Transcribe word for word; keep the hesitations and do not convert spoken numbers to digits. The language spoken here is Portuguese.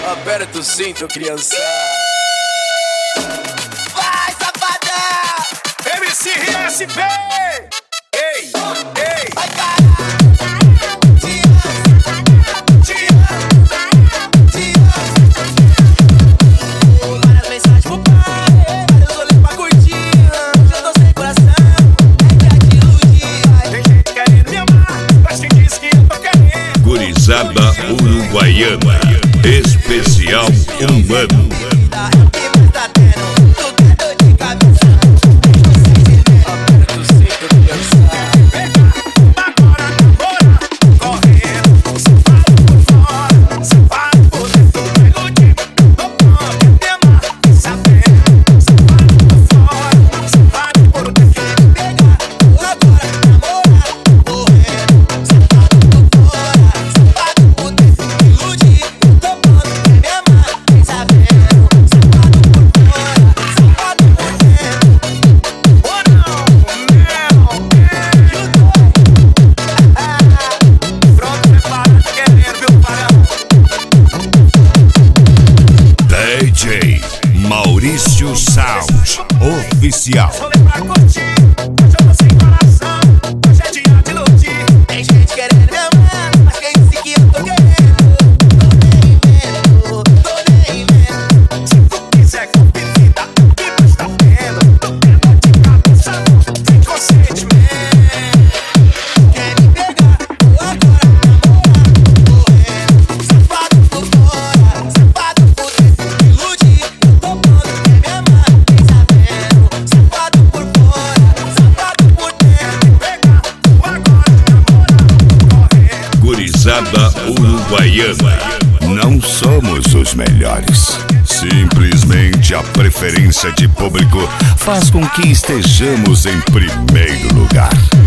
Aperta o cinto, criança. Vai, safadão! M C R S P! Ei, ei! Vai, caralho! Te amo, te amo, te amo. Várias mensagens pro pai, vários rolês pra curtir. Eu tô sem coração, é pra te iludir. Tem gente querendo me amar, mas quem diz que eu tô querendo? Gurizada uruguaiana, especial humano. D J Maurício Sound Oficial. Rolê pra curtir, hoje eu tô sem coração, hoje é dia de iludir. Tem gente querendo me amar, mas quem disse que eu tô querendo? Tô nem vendo, tô nem vendo. Se tu quiser convidar, que tu está vendo? Tô tendo de cabeça, sem consentimento. Quer me pegar, ou agora namorar, correndo. Safado por fora, safado por dentro, iludir. Eu tô pronto, quer me amar, quem sabendo. Safado por fora, safado por dentro. Pegar, ou agora namorar, correndo. Gurizada uruguaiana, não somos os melhores. Simplesmente a preferência de público faz com que estejamos em primeiro lugar.